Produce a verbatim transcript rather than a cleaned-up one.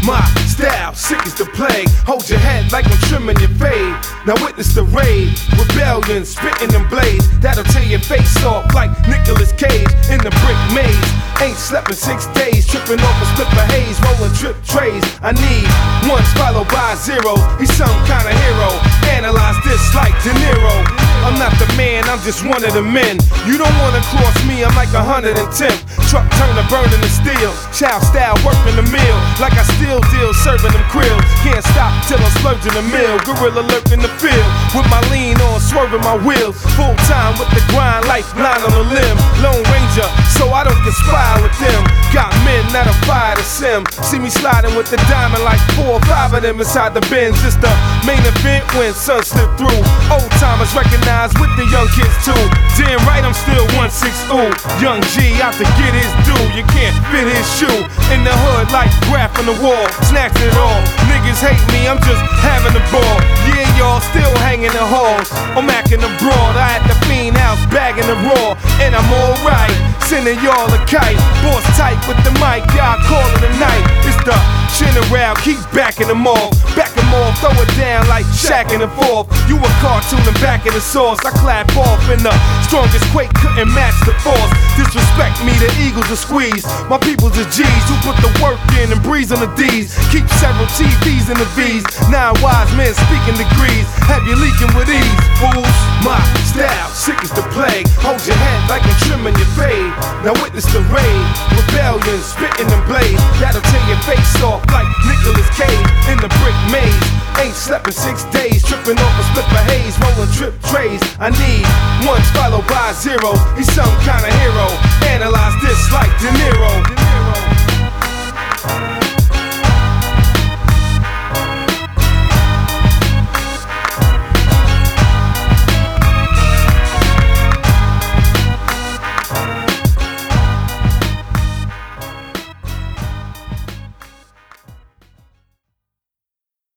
My style, sick as the plague. Hold your head like I'm trimming your fade. Now witness the raid, rebellion, spitting them blades. That'll tear your face off like Nicolas Cage in the brick maze. Ain't slept in six days, tripping off a slip of haze, rolling trip trays. I need ones followed by zero. He's some kind of hero. Analyze this like De Niro. I'm not the man, I'm just one of the men. You don't wanna cross me, I'm like a hundred and ten. Truck turner burning the steel. Child style working the meal. Like I still deal serving them krills. Can't stop till I'm splurging the mill. Gorilla lurking the field. With my lean on, swerving my wheels. Full time with the grind, lifeline on the limb. Lone Ranger, so I don't conspire with them. Got men that'll fire the sim. See me sliding with the diamond like four or five of them inside the Benz. It's the main event when sun slip through. Old timers recognize with the young kids too. Damn right I'm still one six ooh. Young G out to get his due. You can't fit his shoe. In the hood like graph on the wall. Snatching it all. Niggas hate me, I'm just having the ball. Yeah, y'all still hanging the halls. I'm acting abroad. I at the fiend house bagging the raw. And I'm alright. Sending y'all a kite. Boss tight with the mic. Y'all call it a night. It's the chin around. Keep backing them off. Back them off. Throw it down like Shaq in the fourth. You a cartoon and back in the sauce. I clap off in the strongest quake. Couldn't match the force. Disrespect me, the Eagles will squeeze. My people's the G's who put the work in and breeze on the D's. Keep several T Vs in the V's. Nine wise men speaking degrees. Have you leaking with ease, fools? My style, sick as the plague. Hold your head like I'm trimming your fade. Now witness the raid. Rebellion, spitting them blades. That'll tear your face off like Nicolas Cage in the brick maze. Ain't slept in six days, tripping off a slip of haze, rolling trip trays. I need ones followed by zero. He's some kind of hero. Analyze this like De Niro. De Niro.